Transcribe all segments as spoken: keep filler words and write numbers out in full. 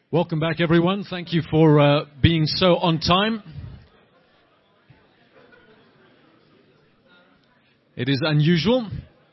Welcome back, everyone. Thank you for uh, being so on time. It is unusual.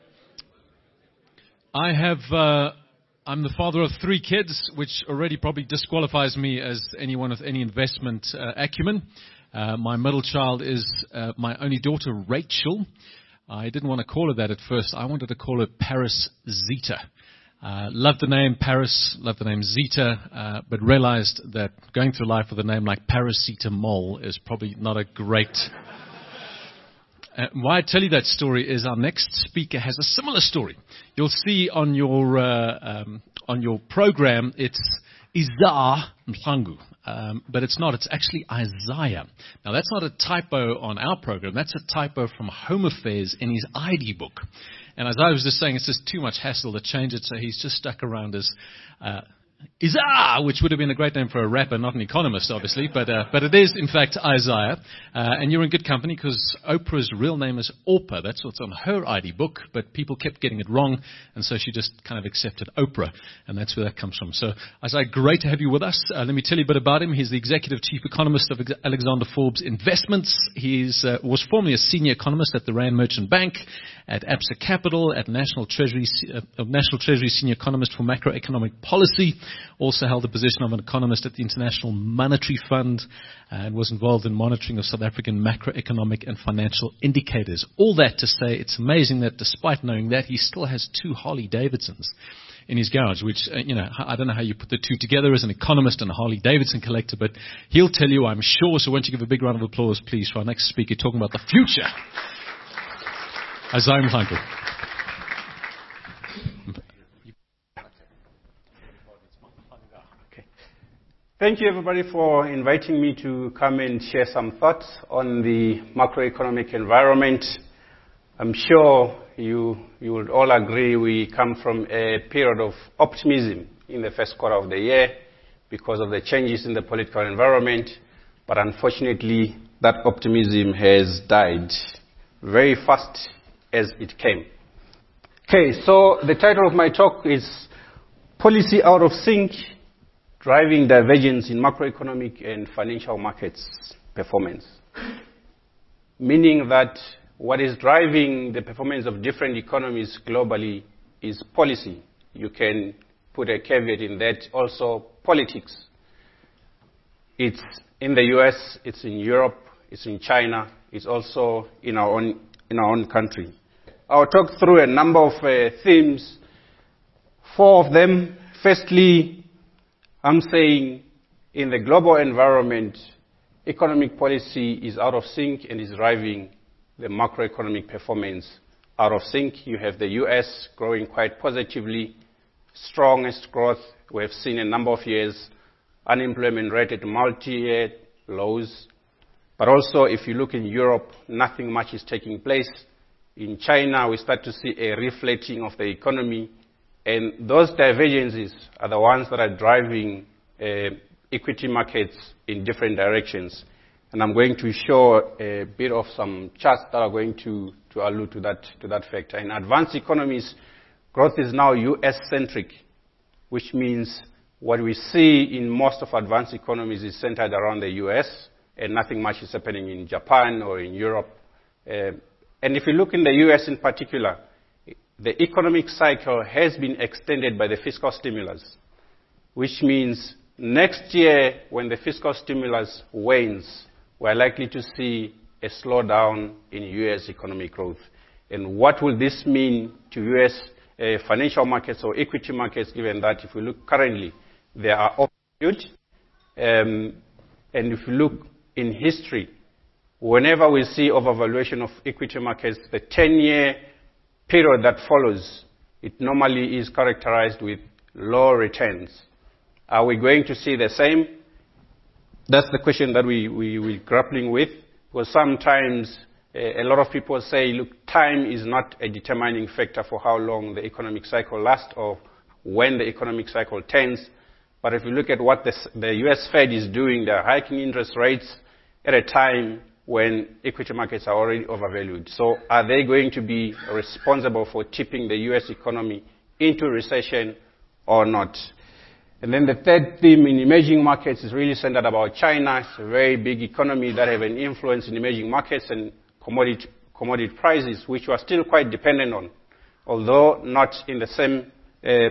I have, uh, I'm the father of three kids, which already probably disqualifies me as anyone with any investment uh, acumen. Uh, my middle child is uh, my only daughter, Rachel. I didn't want to call her that at first. I wanted to call her Paris Zeta. Uh, loved the name Paris, loved the name Zeta, uh, but realized that going through life with a name like Paracetamol is probably not a great... Uh, why I tell you that story is our next speaker has a similar story. You'll see on your uh, um, on your program, it's Isaiah Mhlangu, um, but it's not. It's actually Isaiah. Now, that's not a typo on our program. That's a typo from Home Affairs in his I D book. And as I was just saying, it's just too much hassle to change it, so he's just stuck around as uh, Isaiah, which would have been a great name for a rapper, not an economist, obviously, but uh, but it is, in fact, Isaiah. Uh, and you're in good company because Oprah's real name is Orpah. That's what's on her I D book, but people kept getting it wrong, and so she just kind of accepted Oprah, and that's where that comes from. So, Isaiah, great to have you with us. Uh, let me tell you a bit about him. He's the executive chief economist of Alexander Forbes Investments. He uh, was formerly a senior economist at the Rand Merchant Bank, at Absa Capital, at National Treasury, uh, National Treasury senior economist for macroeconomic policy. Also held the position of an economist at the International Monetary Fund and was involved in monitoring of South African macroeconomic and financial indicators. All that to say, it's amazing that despite knowing that, he still has two Harley Davidsons in his garage, which, uh, you know, I don't know how you put the two together as an economist and a Harley Davidson collector, but he'll tell you, I'm sure. So why don't you give a big round of applause, please, for our next speaker talking about the future. Isaiah Mhlangu. Thank you, everybody, for inviting me to come and share some thoughts on the macroeconomic environment. I'm sure you, you would all agree we come from a period of optimism in the first quarter of the year because of the changes in the political environment, but unfortunately, that optimism has died very fast as it came. Okay, so the title of my talk is Policy Out of Sync, Driving Divergence in Macroeconomic and Financial Markets Performance. Meaning that what is driving the performance of different economies globally is policy. You can put a caveat in that, also politics. It's in the U S, it's in Europe, it's in China, it's also in our own, in our own country. I'll talk through a number of uh, themes, four of them. Firstly, I'm saying in the global environment, economic policy is out of sync and is driving the macroeconomic performance out of sync. You have the U S growing quite positively, strongest growth we have seen in a number of years, unemployment rate at multi-year lows. But also, if you look in Europe, nothing much is taking place. In China, we start to see a reflating of the economy. And those divergences are the ones that are driving uh, equity markets in different directions. And I'm going to show a bit of some charts that are going to, to allude to that, to that factor. In advanced economies, growth is now U S-centric, which means what we see in most of advanced economies is centered around the U S, and nothing much is happening in Japan or in Europe. Uh, and if you look in the U S in particular, the economic cycle has been extended by the fiscal stimulus, which means next year, when the fiscal stimulus wanes, we're likely to see a slowdown in U S economic growth. And what will this mean to U S uh, financial markets or equity markets, given that if we look currently, they are overvalued. Um, and if you look in history, whenever we see overvaluation of equity markets, the ten-year period that follows, it normally is characterized with low returns. Are we going to see the same? That's the question that we, we, we're grappling with. Because sometimes uh, a lot of people say, look, time is not a determining factor for how long the economic cycle lasts or when the economic cycle turns. But if you look at what the, the U S Fed is doing, they're hiking interest rates at a time when equity markets are already overvalued. So are they going to be responsible for tipping the U S economy into recession or not? And then the third theme in emerging markets is really centered about China. It's a very big economy that have an influence in emerging markets and commodity, commodity prices, which we are still quite dependent on, although not in the same, uh,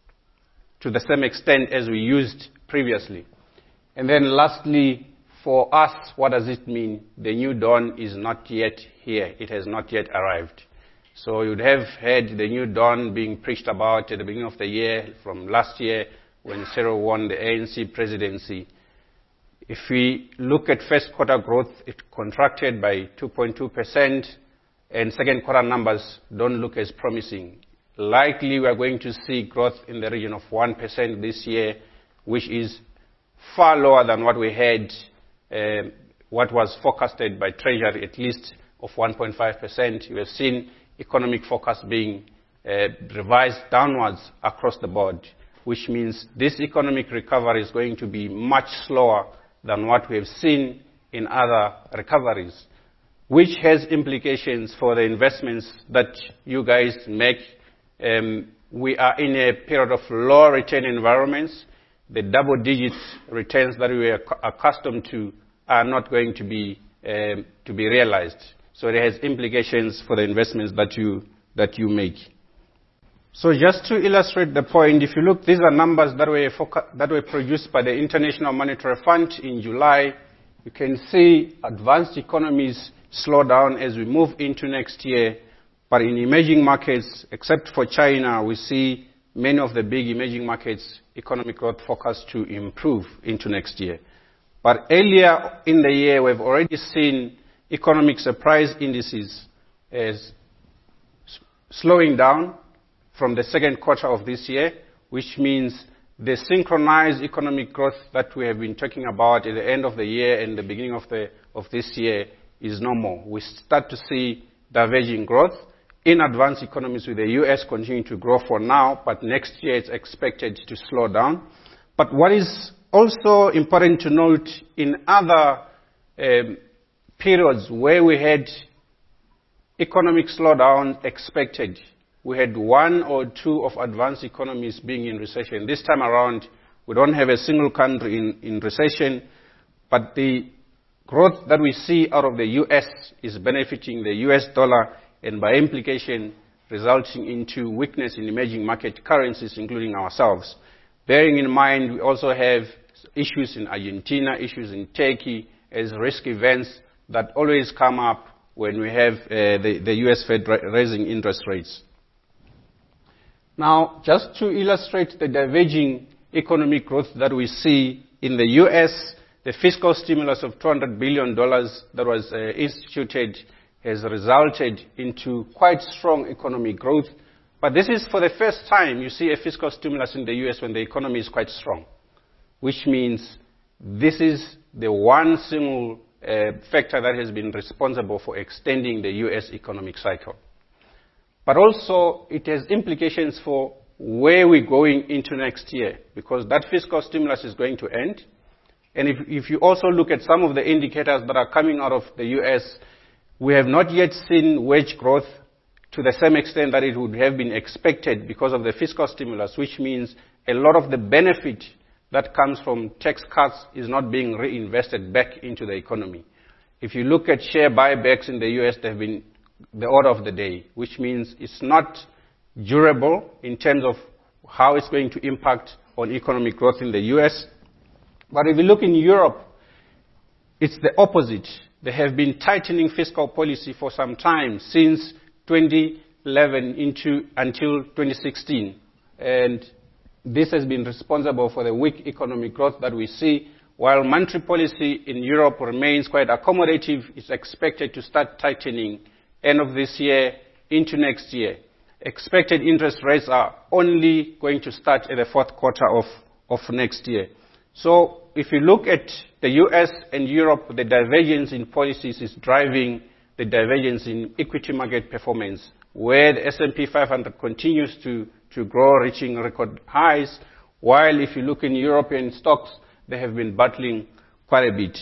to the same extent as we used previously. And then lastly, for us, what does it mean? The new dawn is not yet here. It has not yet arrived. So you'd have heard the new dawn being preached about at the beginning of the year, from last year when Cyril won the A N C presidency. If we look at first quarter growth, it contracted by two point two percent, and second quarter numbers don't look as promising. Likely we are going to see growth in the region of one percent this year, which is far lower than what we had, uh, what was forecasted by Treasury, at least of one point five percent. We have seen economic forecast being uh, revised downwards across the board, which means this economic recovery is going to be much slower than what we have seen in other recoveries, which has implications for the investments that you guys make. Um, we are in a period of low return environments. The double-digit returns that we are accustomed to are not going to be um, to be realized. So it has implications for the investments that you that you make. So just to illustrate the point, if you look, these are numbers that were that were produced by the International Monetary Fund in July. You can see advanced economies slow down as we move into next year. But in emerging markets, except for China, we see many of the big emerging markets economic growth forecast to improve into next year. But earlier in the year, we've already seen economic surprise indices as slowing down from the second quarter of this year, which means the synchronized economic growth that we have been talking about at the end of the year and the beginning of, the, of this year is no more. We start to see diverging growth in advanced economies, with the U S continuing to grow for now, but next year it's expected to slow down. But what is also important to note, in other um, periods where we had economic slowdown expected, we had one or two of advanced economies being in recession. This time around, we don't have a single country in, in recession, but the growth that we see out of the U S is benefiting the U S dollar, and by implication resulting into weakness in emerging market currencies, including ourselves. Bearing in mind, we also have issues in Argentina, issues in Turkey, as risk events that always come up when we have uh, the, the U S Fed raising interest rates. Now, just to illustrate the diverging economic growth that we see in the U S, the fiscal stimulus of two hundred billion dollars that was uh, instituted has resulted into quite strong economic growth. But this is for the first time you see a fiscal stimulus in the U S when the economy is quite strong, which means this is the one single uh, factor that has been responsible for extending the U S economic cycle. But also it has implications for where we're going into next year, because that fiscal stimulus is going to end. And if, if you also look at some of the indicators that are coming out of the U S, we have not yet seen wage growth to the same extent that it would have been expected because of the fiscal stimulus, which means a lot of the benefit that comes from tax cuts is not being reinvested back into the economy. If you look at share buybacks in the U S, they have been the order of the day, which means it's not durable in terms of how it's going to impact on economic growth in the U S. But if you look in Europe, it's the opposite. They have been tightening fiscal policy for some time, since twenty eleven into, until twenty sixteen. And this has been responsible for the weak economic growth that we see. While monetary policy in Europe remains quite accommodative, it's expected to start tightening end of this year into next year. Expected interest rates are only going to start at the fourth quarter of, of next year. So if you look at the U S and Europe, the divergence in policies is driving the divergence in equity market performance, where the S and P five hundred continues to, to grow, reaching record highs, while if you look in European stocks, they have been battling quite a bit.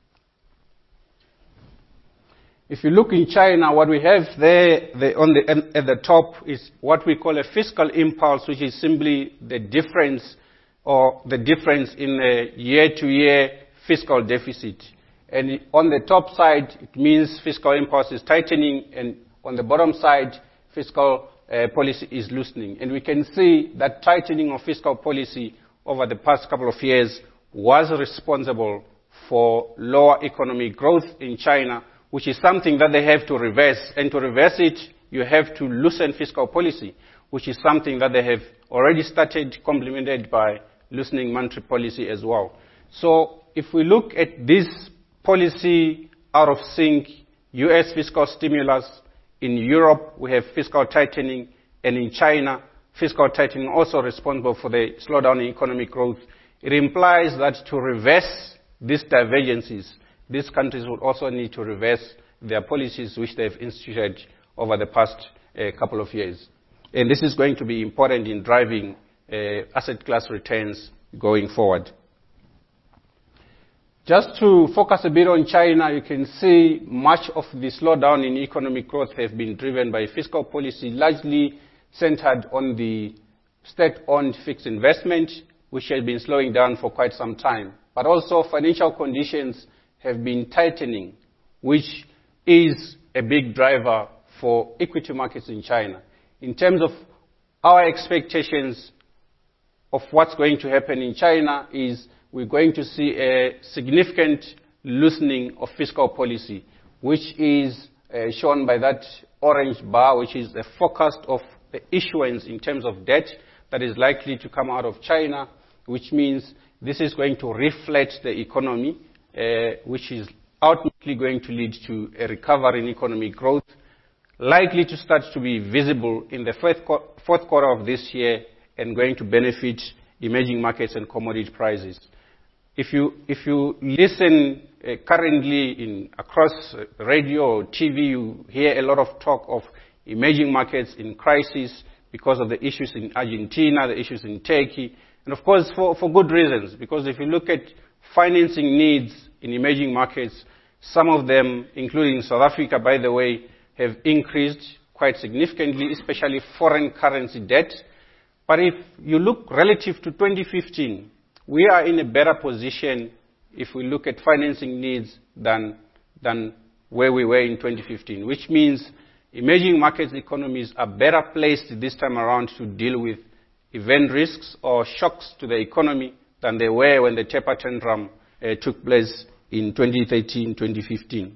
If you look in China, what we have there the, on the, at the top is what we call a fiscal impulse, which is simply the difference or the difference in the year-to-year fiscal deficit. And on the top side, it means fiscal impulse is tightening, and on the bottom side, fiscal uh, policy is loosening. And we can see that tightening of fiscal policy over the past couple of years was responsible for lower economic growth in China, which is something that they have to reverse. And to reverse it, you have to loosen fiscal policy, which is something that they have already started, complemented by loosening monetary policy as well. So if we look at this policy out of sync, U S fiscal stimulus, in Europe we have fiscal tightening, and in China, fiscal tightening also responsible for the slowdown in economic growth, it implies that to reverse these divergences, these countries would also need to reverse their policies which they've instituted over the past uh, couple of years. And this is going to be important in driving uh, asset class returns going forward. Just to focus a bit on China, you can see much of the slowdown in economic growth have been driven by fiscal policy, largely centered on the state-owned fixed investment, which has been slowing down for quite some time. But also financial conditions have been tightening, which is a big driver for equity markets in China. In terms of our expectations of what's going to happen in China is we're going to see a significant loosening of fiscal policy, which is uh, shown by that orange bar, which is a forecast of the issuance in terms of debt that is likely to come out of China, which means this is going to reflect the economy, uh, which is ultimately going to lead to a recovery in economic growth, likely to start to be visible in the fourth, fourth quarter of this year and going to benefit emerging markets and commodity prices. If you, if you listen uh, currently in, across radio or T V, you hear a lot of talk of emerging markets in crisis because of the issues in Argentina, the issues in Turkey, and of course for, for good reasons, because if you look at financing needs in emerging markets, some of them, including South Africa, by the way, have increased quite significantly, especially foreign currency debt. But if you look relative to twenty fifteen, we are in a better position if we look at financing needs than, than where we were in twenty fifteen, which means emerging markets economies are better placed this time around to deal with event risks or shocks to the economy than they were when the taper tantrum uh, took place in twenty thirteen, twenty fifteen.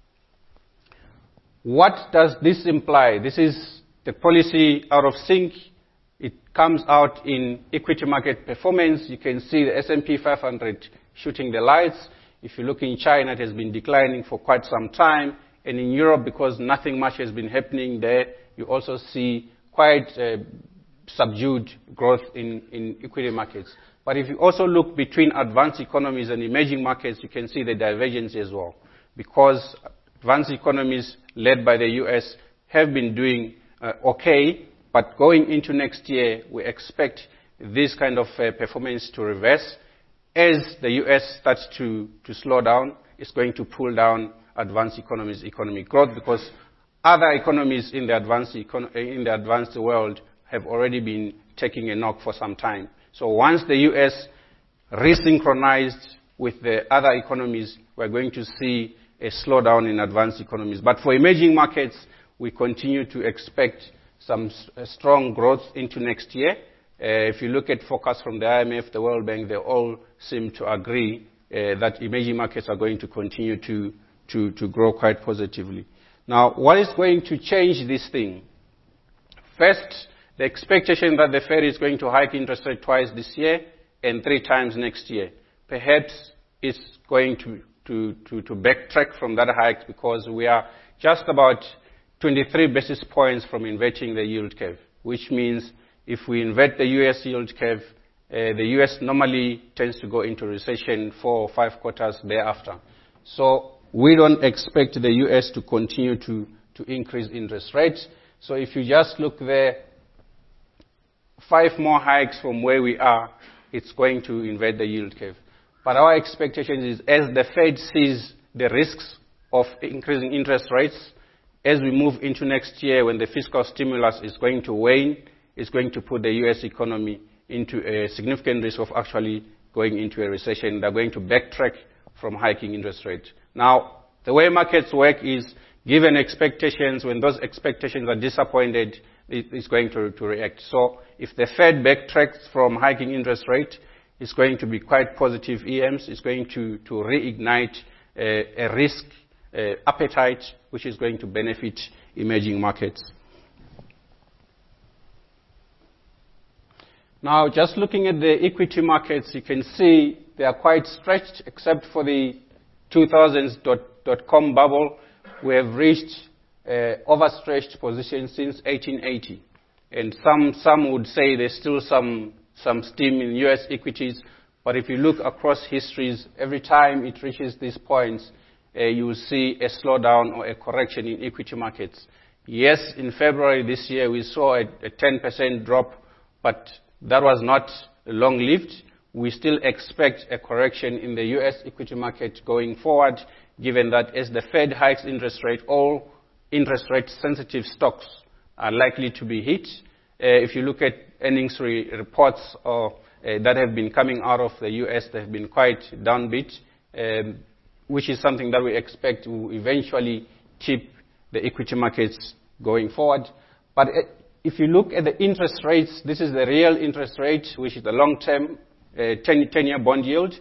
What does this imply? This is the policy out of sync. It comes out in equity market performance. You can see the S and P five hundred shooting the lights. If you look in China, it has been declining for quite some time. And in Europe, because nothing much has been happening there, you also see quite uh, subdued growth in, in equity markets. But if you also look between advanced economies and emerging markets, you can see the divergence as well. Because advanced economies led by the U S have been doing uh, okay, but going into next year, we expect this kind of uh, performance to reverse. As the U S starts to, to slow down, it's going to pull down advanced economies' economic growth because other economies in the advanced, econ in the advanced world have already been taking a knock for some time. So once the U S resynchronized with the other economies, we're going to see a slowdown in advanced economies. But for emerging markets, we continue to expect some strong growth into next year. Uh, if you look at forecasts from the I M F, the World Bank, they all seem to agree uh, that emerging markets are going to continue to, to, to grow quite positively. Now, what is going to change this thing? First, the expectation that the Fed is going to hike interest rate twice this year and three times next year. Perhaps it's going to, to, to, to backtrack from that hike because we are just about twenty-three basis points from inverting the yield curve, which means if we invert the U S yield curve, uh, the U S normally tends to go into recession four or five quarters thereafter. So we don't expect the U S to continue to, to increase interest rates. So if you just look there, five more hikes from where we are, it's going to invert the yield curve. But our expectation is as the Fed sees the risks of increasing interest rates, as we move into next year when the fiscal stimulus is going to wane, it's going to put the U S economy into a significant risk of actually going into a recession. They're going to backtrack from hiking interest rates. Now, the way markets work is, given expectations, when those expectations are disappointed, it's going to, to react. So if the Fed backtracks from hiking interest rate, it's going to be quite positive E Ms. It's going to, to reignite a, a risk uh, appetite, which is going to benefit emerging markets. Now, just looking at the equity markets, you can see they are quite stretched, except for the two thousands dot-com bubble. We have reached uh, overstretched positions since eighteen eighty. And some, some would say there's still some, some steam in U S equities. But if you look across histories, every time it reaches these points, uh, you will see a slowdown or a correction in equity markets. Yes, in February this year, we saw a, a ten percent drop, but that was not long-lived. We still expect a correction in the U S equity market going forward, given that as the Fed hikes interest rate, all interest rate-sensitive stocks are likely to be hit. Uh, if you look at earnings re reports or, uh, that have been coming out of the U S, they have been quite downbeat, um, which is something that we expect will eventually keep the equity markets going forward. But uh, if you look at the interest rates, this is the real interest rate, which is the long-term uh, ten-year bond yield.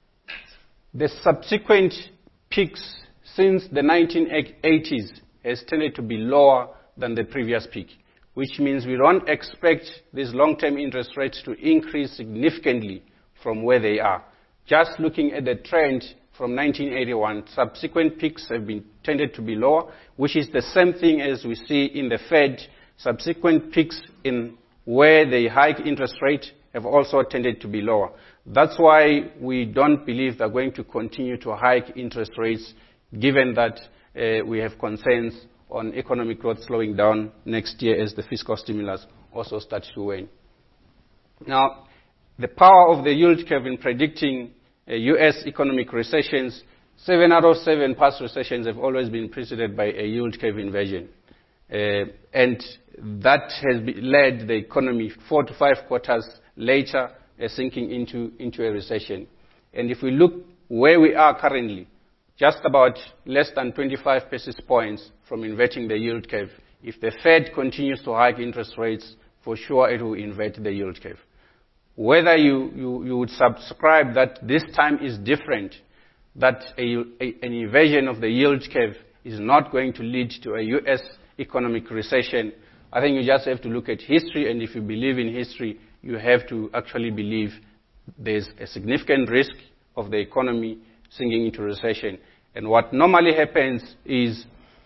The subsequent peaks since the nineteen eighties has tended to be lower than the previous peak, which means we don't expect these long-term interest rates to increase significantly from where they are. Just looking at the trend from nineteen eighty-one, subsequent peaks have been tended to be lower, which is the same thing as we see in the Fed. Subsequent peaks in where they hike interest rate have also tended to be lower. That's why we don't believe they're going to continue to hike interest rates, given that uh, we have concerns on economic growth slowing down next year as the fiscal stimulus also starts to wane. Now, the power of the yield curve in predicting uh, U S economic recessions, seven out of seven past recessions have always been preceded by a yield curve inversion. Uh, and that has led the economy four to five quarters later uh, sinking into, into a recession. And if we look where we are currently, just about less than twenty-five basis points from inverting the yield curve. If the Fed continues to hike interest rates, for sure it will invert the yield curve. Whether you, you, you would subscribe that this time is different, that a, a, an inversion of the yield curve is not going to lead to a U S economic recession, I think you just have to look at history, and if you believe in history, you have to actually believe there's a significant risk of the economy sinking into recession. And what normally happens is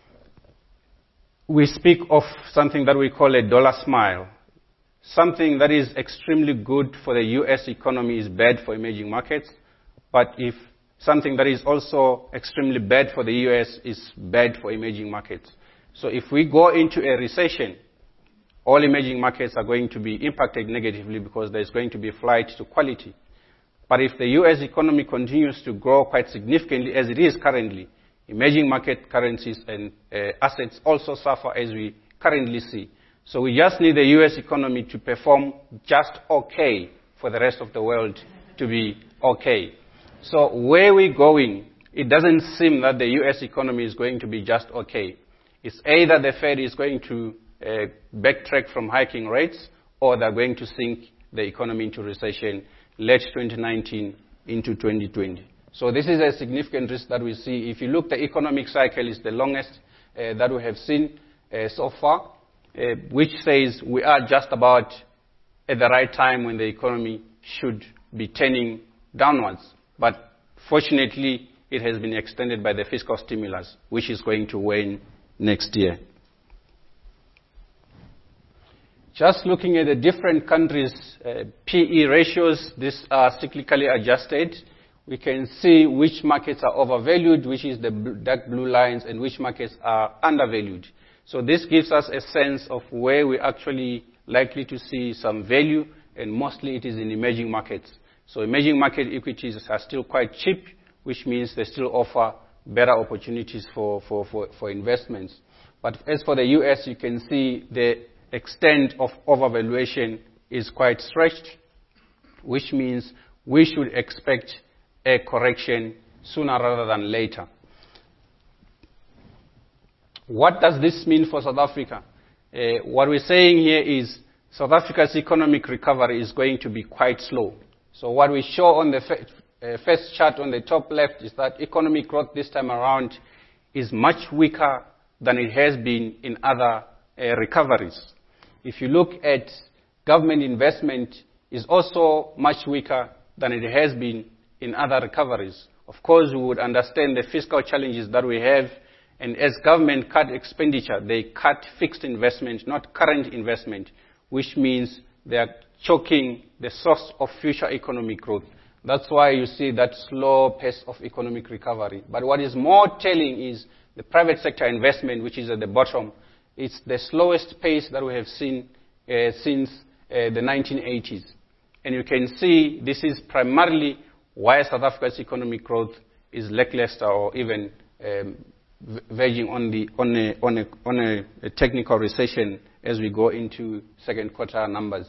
we speak of something that we call a dollar smile. Something that is extremely good for the U S economy is bad for emerging markets, but if something that is also extremely bad for the U S is bad for emerging markets. So if we go into a recession, all emerging markets are going to be impacted negatively because there's going to be a flight to quality. But if the U S economy continues to grow quite significantly as it is currently, emerging market currencies and uh, assets also suffer as we currently see. So we just need the U S economy to perform just okay for the rest of the world to be okay. So where we're going, it doesn't seem that the U S economy is going to be just okay. It's either the Fed is going to uh, backtrack from hiking rates, or they're going to sink the economy into recession late twenty nineteen into twenty twenty. So this is a significant risk that we see. If you look, the economic cycle is the longest uh, that we have seen uh, so far, uh, which says we are just about at the right time when the economy should be turning downwards. But fortunately, it has been extended by the fiscal stimulus, which is going to wane next year. Just looking at the different countries' uh, P E ratios, these are cyclically adjusted. We can see which markets are overvalued, which is the dark blue lines, and which markets are undervalued. So this gives us a sense of where we're actually likely to see some value, and mostly it is in emerging markets. So emerging market equities are still quite cheap, which means they still offer better opportunities for, for, for, for investments. But as for the U S, you can see the extent of overvaluation is quite stretched, which means we should expect a correction sooner rather than later. What does this mean for South Africa? Uh, what we're saying here is South Africa's economic recovery is going to be quite slow. So what we show on the uh, first chart on the top left is that economic growth this time around is much weaker than it has been in other uh, recoveries. If you look at government investment, is also much weaker than it has been in other recoveries. Of course, we would understand the fiscal challenges that we have, and as government cut expenditure, they cut fixed investment, not current investment, which means they are choking the source of future economic growth. That's why you see that slow pace of economic recovery. But what is more telling is the private sector investment, which is at the bottom. It's the slowest pace that we have seen uh, since uh, the nineteen eighties. And you can see this is primarily why South Africa's economic growth is lackluster or even um, verging on, the, on, a, on, a, on a, a technical recession as we go into second quarter numbers.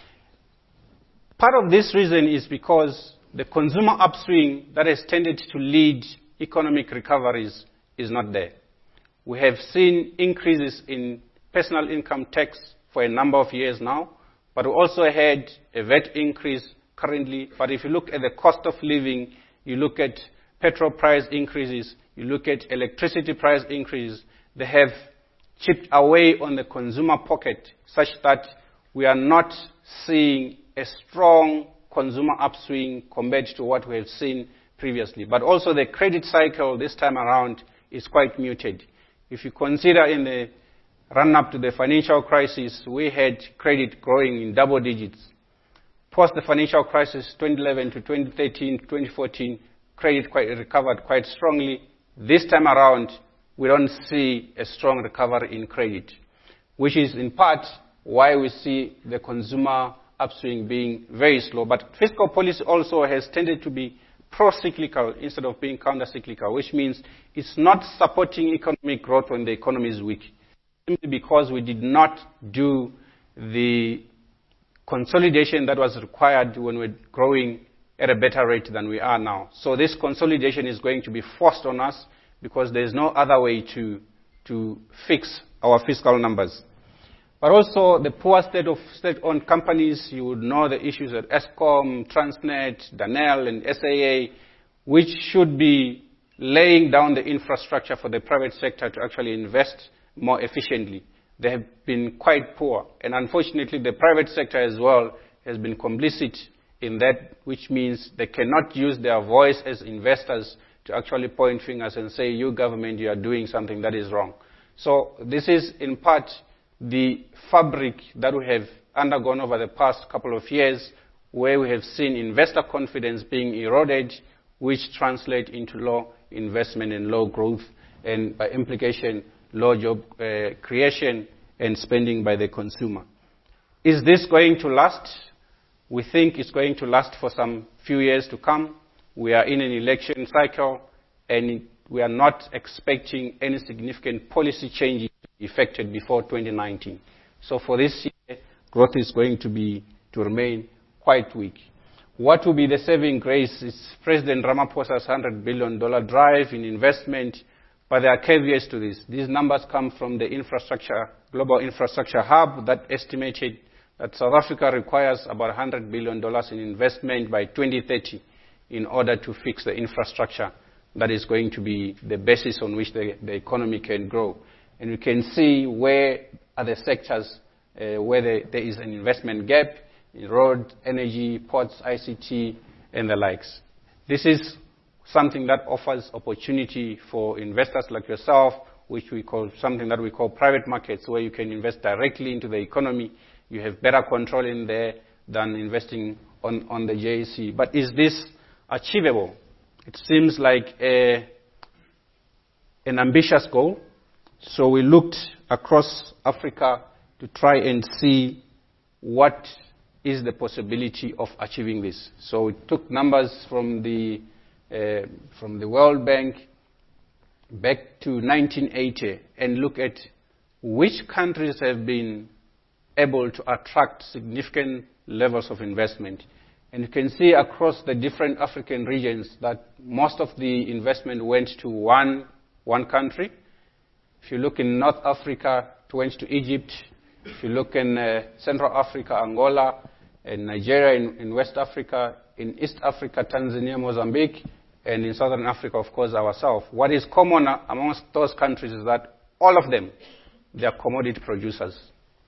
Part of this reason is because the consumer upswing that has tended to lead economic recoveries is not there. We have seen increases in personal income tax for a number of years now, but we also had a V A T increase currently. But if you look at the cost of living, you look at petrol price increases, you look at electricity price increases, they have chipped away on the consumer pocket such that we are not seeing a strong consumer upswing compared to what we have seen previously. But also the credit cycle this time around is quite muted. If you consider in the run-up to the financial crisis, we had credit growing in double digits. Post the financial crisis, twenty eleven to twenty thirteen to twenty fourteen, credit quite recovered quite strongly. This time around, we don't see a strong recovery in credit, which is in part why we see the consumer upswing being very slow. But fiscal policy also has tended to be pro-cyclical instead of being counter-cyclical, which means it's not supporting economic growth when the economy is weak, simply because we did not do the consolidation that was required when we're growing at a better rate than we are now. So this consolidation is going to be forced on us because there's no other way to, to fix our fiscal numbers. But also the poor state of state-owned companies, you would know the issues at Eskom, Transnet, Danel, and S A A, which should be laying down the infrastructure for the private sector to actually invest more efficiently. They have been quite poor. And unfortunately, the private sector as well has been complicit in that, which means they cannot use their voice as investors to actually point fingers and say, you government, you are doing something that is wrong. So this is in part the fabric that we have undergone over the past couple of years, where we have seen investor confidence being eroded, which translate into low investment and low growth, and by implication, low job uh, creation and spending by the consumer. Is this going to last? We think it's going to last for some few years to come. We are in an election cycle, and we are not expecting any significant policy changes effected before twenty nineteen. So for this year, growth is going to be to remain quite weak. What will be the saving grace is President Ramaphosa's one hundred billion dollars drive in investment, but there are caveats to this. These numbers come from the infrastructure, Global Infrastructure Hub that estimated that South Africa requires about one hundred billion dollars in investment by twenty thirty in order to fix the infrastructure that is going to be the basis on which the, the economy can grow. And you can see where are the sectors uh, where the, there is an investment gap in road, energy, ports, I C T, and the likes. This is something that offers opportunity for investors like yourself, which we call something that we call private markets, where you can invest directly into the economy. You have better control in there than investing on, on the J S E. But is this achievable? It seems like a, an ambitious goal. So we looked across Africa to try and see what is the possibility of achieving this. So we took numbers from the, uh, from the World Bank back to nineteen eighty and look at which countries have been able to attract significant levels of investment. And you can see across the different African regions that most of the investment went to one, one country. If you look in North Africa, it went to Egypt. If you look in uh, Central Africa, Angola, in Nigeria, in, in West Africa, in East Africa, Tanzania, Mozambique, and in Southern Africa, of course, ourselves. What is common amongst those countries is that all of them, they are commodity producers.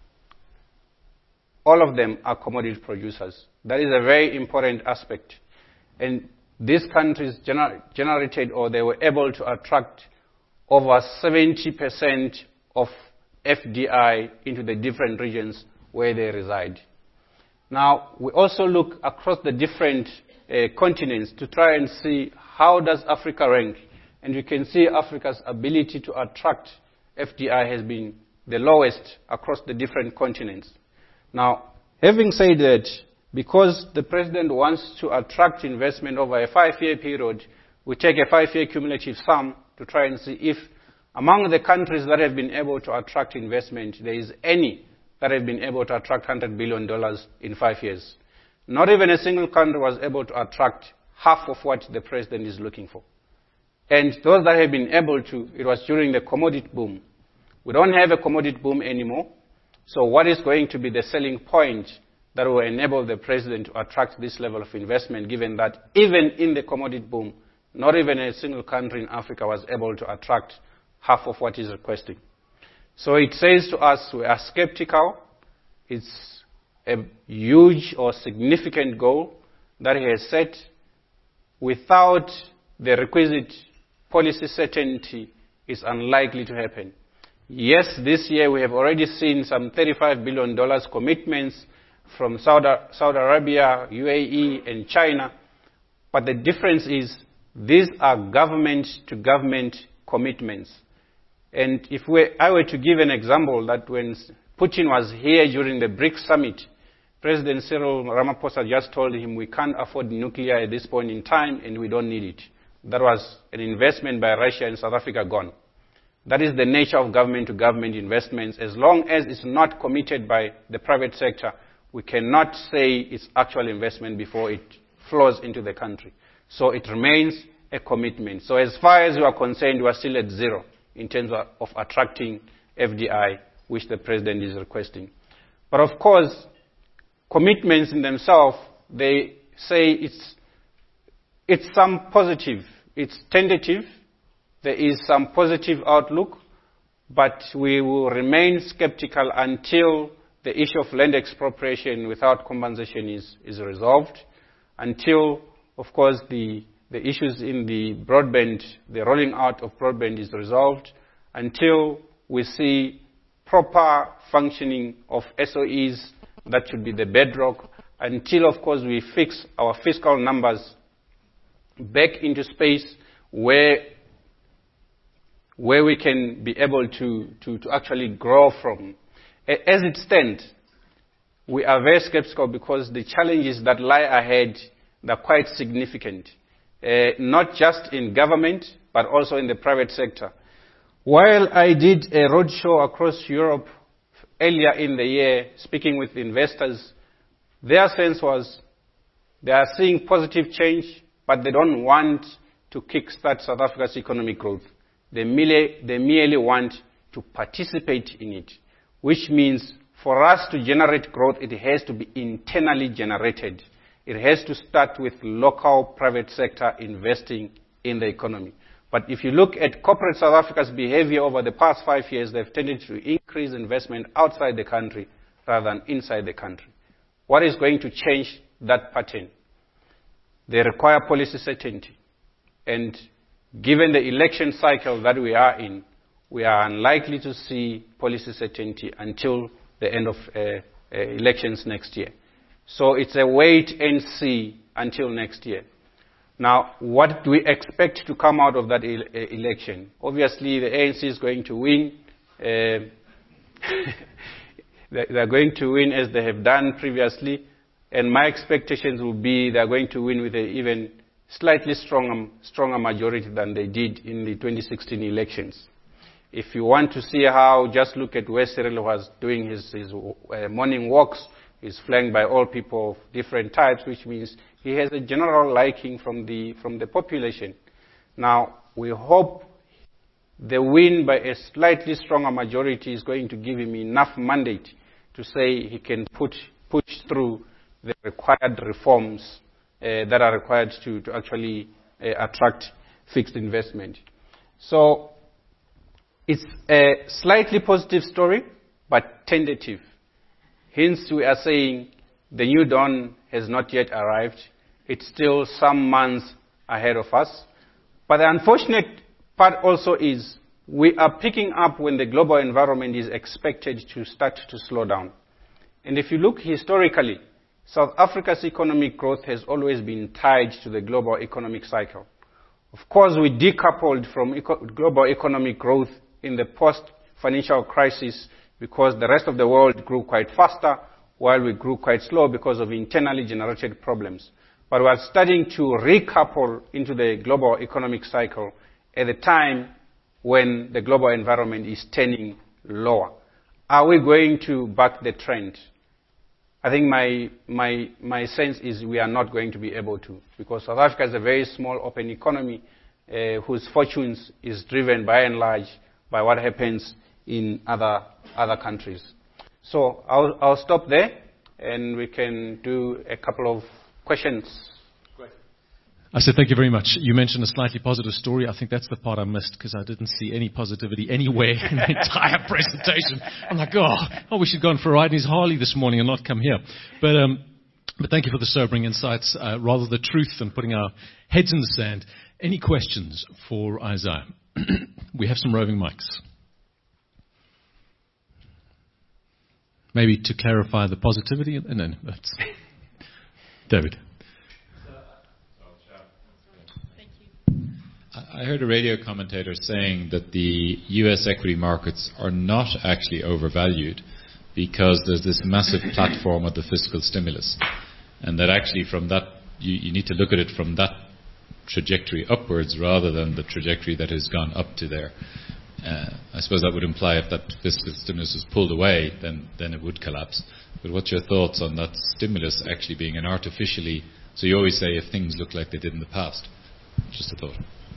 All of them are commodity producers. That is a very important aspect. And these countries gener generated, or they were able to attract over seventy percent of F D I into the different regions where they reside. Now, we also look across the different uh, continents to try and see how does Africa rank. And you can see Africa's ability to attract F D I has been the lowest across the different continents. Now, having said that, because the president wants to attract investment over a five-year period, we take a five-year cumulative sum to try and see if among the countries that have been able to attract investment, there is any that have been able to attract one hundred billion dollars in five years. Not even a single country was able to attract half of what the president is looking for. And those that have been able to, it was during the commodity boom. We don't have a commodity boom anymore. So what is going to be the selling point that will enable the president to attract this level of investment, given that even in the commodity boom, not even a single country in Africa was able to attract half of what he's requesting. So it says to us we are skeptical. It's a huge or significant goal that he has set. Without the requisite policy certainty, it's unlikely to happen. Yes, this year we have already seen some thirty-five billion dollars commitments from Saudi, Saudi Arabia, U A E, and China. But the difference is these are government-to-government commitments. And if we, I were to give an example that when Putin was here during the BRICS summit, President Cyril Ramaphosa just told him we can't afford nuclear at this point in time and we don't need it. That was an investment by Russia and South Africa gone. That is the nature of government-to-government investments. As long as it's not committed by the private sector, we cannot say it's actual investment before it flows into the country. So it remains a commitment. So as far as we are concerned, we are still at zero in terms of, of attracting F D I, which the president is requesting. But of course, commitments in themselves, they say it's, it's some positive. It's tentative. There is some positive outlook, but we will remain skeptical until the issue of land expropriation without compensation is, is resolved, until, of course, the, the issues in the broadband, the rolling out of broadband is resolved, until we see proper functioning of S O Es, that should be the bedrock, until, of course, we fix our fiscal numbers back into space where, where we can be able to, to, to actually grow from. As it stands, we are very skeptical because the challenges that lie ahead are quite significant, uh, not just in government, but also in the private sector. While I did a roadshow across Europe earlier in the year, speaking with investors, their sense was they are seeing positive change, but they don't want to kickstart South Africa's economic growth. They merely, they merely want to participate in it, which means for us to generate growth, it has to be internally generated. It has to start with local private sector investing in the economy. But if you look at corporate South Africa's behavior over the past five years, they've tended to increase investment outside the country rather than inside the country. What is going to change that pattern? They require policy certainty. And given the election cycle that we are in, we are unlikely to see policy certainty until the end of uh, uh, elections next year. So it's a wait and see until next year. Now, what do we expect to come out of that ele election? Obviously, the A N C is going to win. Uh, they're going to win as they have done previously. And my expectations will be they're going to win with an even slightly stronger, stronger majority than they did in the twenty sixteen elections. If you want to see how, just look at where Cyril was doing his, his uh, morning walks He's flanked by all people of different types, which means he has a general liking from the, from the population. Now, we hope the win by a slightly stronger majority is going to give him enough mandate to say he can put, push through the required reforms uh, that are required to, to actually uh, attract fixed investment. So it's a slightly positive story, but tentative. Hence, we are saying the new dawn has not yet arrived. It's still some months ahead of us. But the unfortunate part also is we are picking up when the global environment is expected to start to slow down. And if you look historically, South Africa's economic growth has always been tied to the global economic cycle. Of course, we decoupled from eco global economic growth in the post-financial crisis because the rest of the world grew quite faster while we grew quite slow because of internally generated problems. But we are starting to recouple into the global economic cycle at the time when the global environment is turning lower. Are we going to buck the trend? I think my, my, my sense is we are not going to be able to, because South Africa is a very small open economy uh, whose fortunes is driven by and large by what happens in other, other countries. So I'll, I'll stop there and we can do a couple of questions. I said, thank you very much. You mentioned a slightly positive story. I think that's the part I missed because I didn't see any positivity anywhere in the entire presentation. I'm like, oh, oh, we should go on for a ride in his Harley this morning and not come here. But, um, but thank you for the sobering insights, uh, rather the truth than putting our heads in the sand. Any questions for Isaiah? We have some roving mics. Maybe to clarify the positivity. No, no, that's David. I heard a radio commentator saying that the U S equity markets are not actually overvalued because there's this massive platform of the fiscal stimulus, and that actually from that you, you need to look at it from that trajectory upwards rather than the trajectory that has gone up to there. Uh, I suppose that would imply if that fiscal stimulus was pulled away, then, then it would collapse. But what's your thoughts on that stimulus actually being an artificially, so you always say if things look like they did in the past. Just a thought.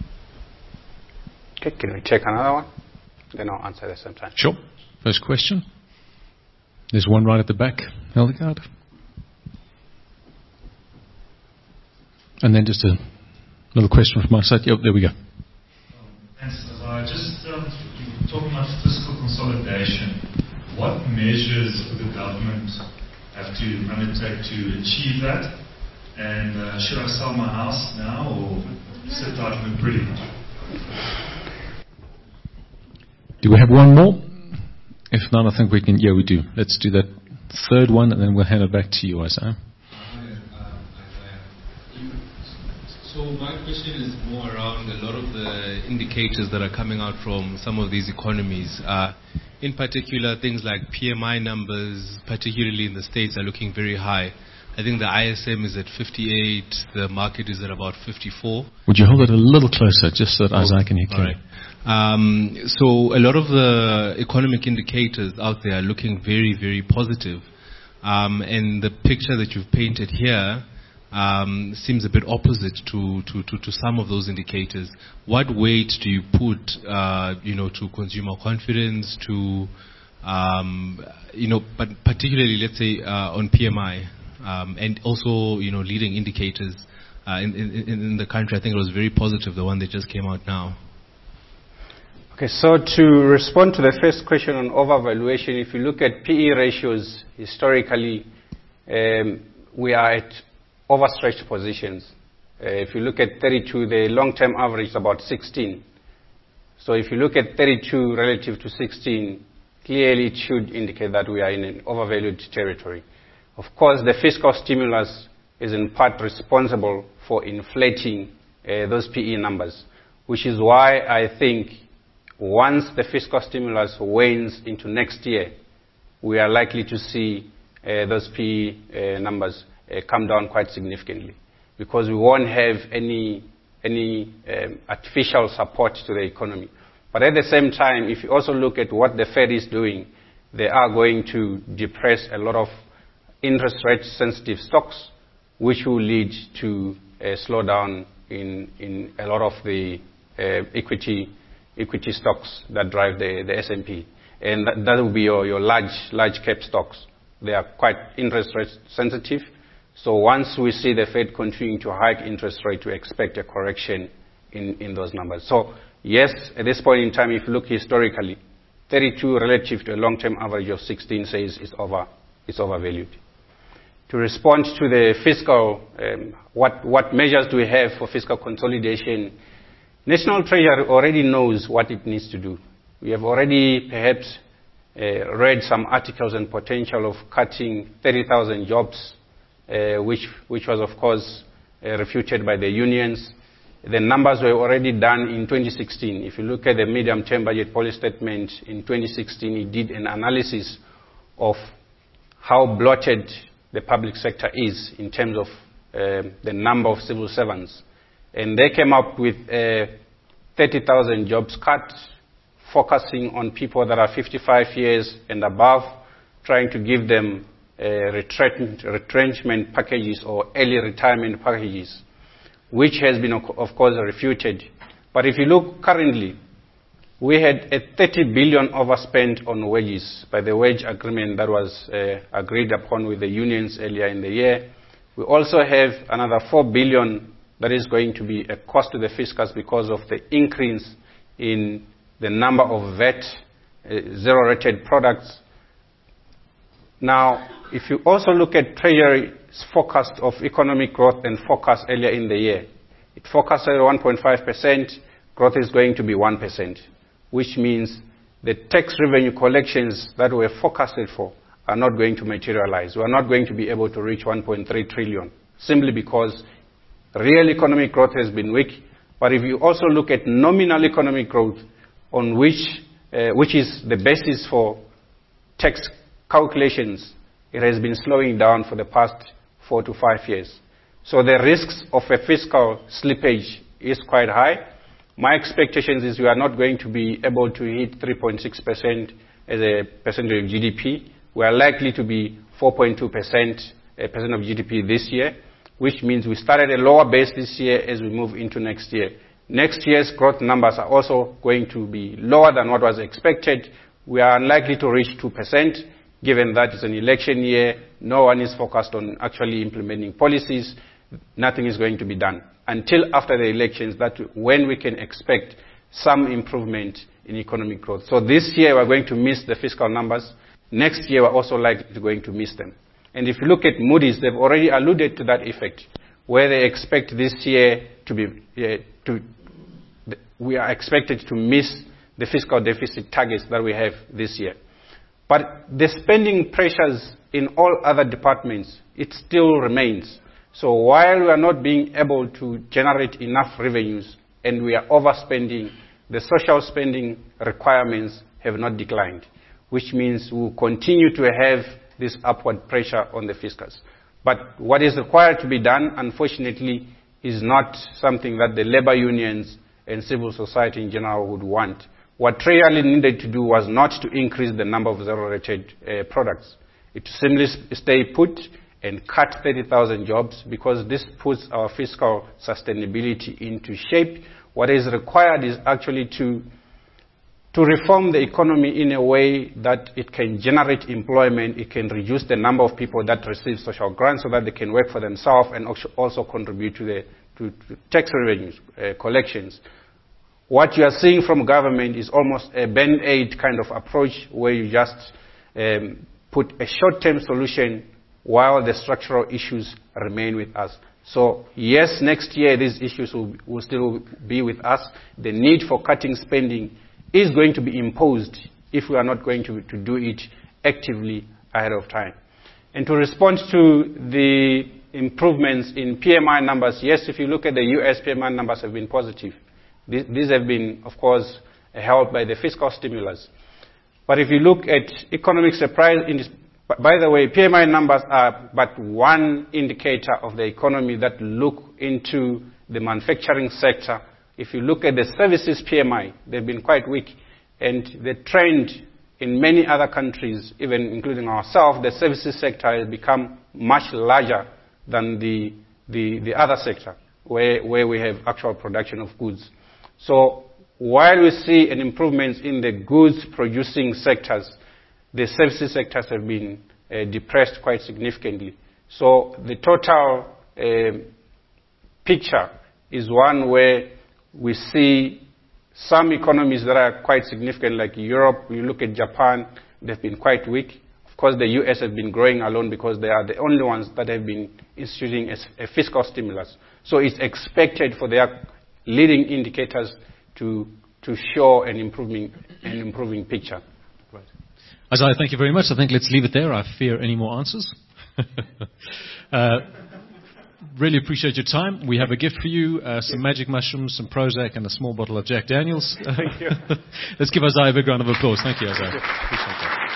Okay, can we take another one? Then I'll answer at the same time. Sure. First question. There's one right at the back, Hildegard. And then just a little question from my side. Yep, there we go. Um, thanks, Isaiah. Just um, talking about fiscal consolidation, what measures would the government have to undertake to achieve that? And uh, should I sell my house now or sit tight and be pretty? Do we have one more? If not, I think we can. Yeah, we do. Let's do that third one, and then we'll hand it back to you, Isaiah. So my question is more around a lot of the indicators that are coming out from some of these economies. Uh, in particular, things like P M I numbers, particularly in the States, are looking very high. I think the I S M is at fifty-eight, the market is at about fifty-four. Would you hold it a little closer, just so that Isaiah can hear clearly? Right. Um, so a lot of the economic indicators out there are looking very, very positive. Um, and the picture that you've painted here um, seems a bit opposite to, to, to, to some of those indicators. What weight do you put, uh, you know, to consumer confidence, to, um, you know, but particularly, let's say, uh, on P M I, um, and also, you know, leading indicators uh, in, in, in the country? I think it was very positive, the one that just came out now. Okay, so to respond to the first question on overvaluation, if you look at P E ratios historically, um, we are at overstretched positions. Uh, if you look at thirty-two, the long-term average is about sixteen. So if you look at thirty-two relative to sixteen, clearly it should indicate that we are in an overvalued territory. Of course, the fiscal stimulus is in part responsible for inflating uh, those P E numbers, which is why I think once the fiscal stimulus wanes into next year, we are likely to see uh, those P E uh, numbers uh, come down quite significantly, because we won't have any, any um, artificial support to the economy. But at the same time, if you also look at what the Fed is doing, they are going to depress a lot of interest rate sensitive stocks, which will lead to a slowdown in, in a lot of the uh, equity equity stocks that drive the, the S and P. And that, that will be your, your large, large cap stocks. They are quite interest rate sensitive. So once we see the Fed continuing to hike interest rate, we expect a correction in, in those numbers. So yes, at this point in time, if you look historically, thirty-two relative to a long-term average of sixteen says it's over, it's overvalued. To respond to the fiscal, um, what, what measures do we have for fiscal consolidation? National Treasury already knows what it needs to do. We have already perhaps uh, read some articles on potential of cutting thirty thousand jobs, uh, which, which was of course uh, refuted by the unions. The numbers were already done in twenty sixteen. If you look at the medium-term budget policy statement in twenty sixteen, it did an analysis of how bloated the public sector is in terms of uh, the number of civil servants. And they came up with uh, thirty thousand jobs cut, focusing on people that are fifty-five years and above, trying to give them uh, retrenchment, retrenchment packages or early retirement packages, which has been, of course, refuted. But if you look currently, we had a thirty billion overspent on wages by the wage agreement that was uh, agreed upon with the unions earlier in the year. We also have another four billion that is going to be a cost to the fiscus because of the increase in the number of V A T uh, zero-rated products. Now, if you also look at Treasury's forecast of economic growth and forecast earlier in the year, it forecasted one point five percent, growth is going to be one percent, which means the tax revenue collections that were forecasted for are not going to materialize. We are not going to be able to reach one point three trillion, simply because real economic growth has been weak. But if you also look at nominal economic growth, on which, uh, which is the basis for tax calculations, it has been slowing down for the past four to five years. So the risks of a fiscal slippage is quite high. My expectations is we are not going to be able to hit three point six percent as a percentage of G D P. We are likely to be four point two percent uh, percent of G D P this year, which means we started a lower base this year as we move into next year. Next year's growth numbers are also going to be lower than what was expected. We are unlikely to reach two percent, given that it's an election year. No one is focused on actually implementing policies. Nothing is going to be done until after the elections, that when we can expect some improvement in economic growth. So this year we're going to miss the fiscal numbers. Next year we're also likely to going to miss them. And if you look at Moody's, they've already alluded to that effect, where they expect this year to be, uh, to, we are expected to miss the fiscal deficit targets that we have this year. But the spending pressures in all other departments, it still remains. So while we are not being able to generate enough revenues and we are overspending, the social spending requirements have not declined, which means we will continue to have this upward pressure on the fiscus. But what is required to be done, unfortunately, is not something that the labor unions and civil society in general would want. What Treasury needed to do was not to increase the number of zero-rated uh, products. It to simply stay put and cut thirty thousand jobs, because this puts our fiscal sustainability into shape. What is required is actually to to reform the economy in a way that it can generate employment, it can reduce the number of people that receive social grants so that they can work for themselves and also contribute to the to, to tax revenues, uh, collections. What you are seeing from government is almost a band-aid kind of approach, where you just um, put a short-term solution while the structural issues remain with us. So yes, next year these issues will, will still be with us. The need for cutting spending is going to be imposed if we are not going to, to do it actively ahead of time. And to respond to the improvements in P M I numbers, yes, if you look at the U S, P M I numbers have been positive. These, these have been, of course, helped by the fiscal stimulus. But if you look at economic surprise, in this, by the way, P M I numbers are but one indicator of the economy that look into the manufacturing sector. If you look at the services P M I, they've been quite weak. And the trend in many other countries, even including ourselves, the services sector has become much larger than the, the, the other sector, where, where we have actual production of goods. So while we see an improvement in the goods-producing sectors, the services sectors have been uh, depressed quite significantly. So the total uh, picture is one where we see some economies that are quite significant, like Europe. You look at Japan, they've been quite weak. Of course, the U S has been growing alone because they are the only ones that have been instituting a, a fiscal stimulus. So it's expected for their leading indicators to, to show an improving, an improving picture. Right. Isaiah, thank you very much. I think let's leave it there. I fear any more answers. uh, Really appreciate your time. We have a gift for you, uh, some magic mushrooms, some Prozac, and a small bottle of Jack Daniels. Thank you. Let's give Isaiah a big round of applause. Thank you, Isaiah. Appreciate that.